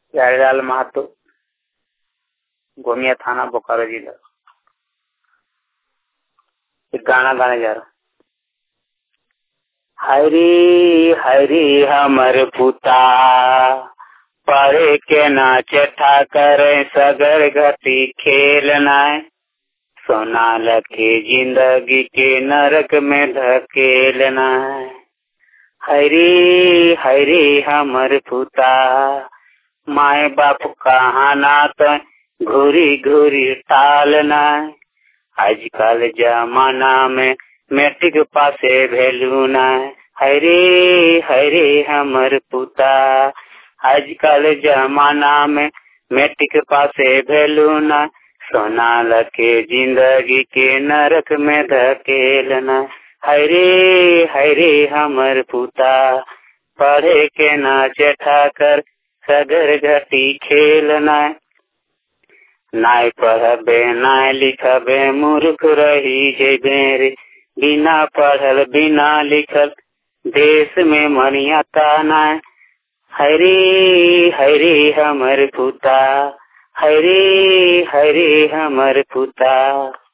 प्यारेलाल महतो, गोमिया थाना, बोकारो जिला। एक गाना गाने जा रहा हूँ। हरी हमर पुता पढ़े के नाचे करे सगर गति खेलना, सोना लखे जिंदगी के नरक में धकेलना। हरी हमर पुता माए बाप कहाना तो घूरी घूरी टालना। आजकल जमाना में मैट्रिक पासे भेलू ना। हरे हमर पुता आजकल जमाना में मैट्रिक पासे भेलू ना, सोना लके जिंदगी के नरक में धकेलना। हरे हमर पुता पढ़े के नाचे ठाकर सगर घटी खेलना। नाय पढ़बे नाय लिखबे मूर्ख रही जेबे रे, बिना पढ़ल बिना लिखल देश में मर्यादा नाय। हरे हमर पुता, हरे हमर पुता।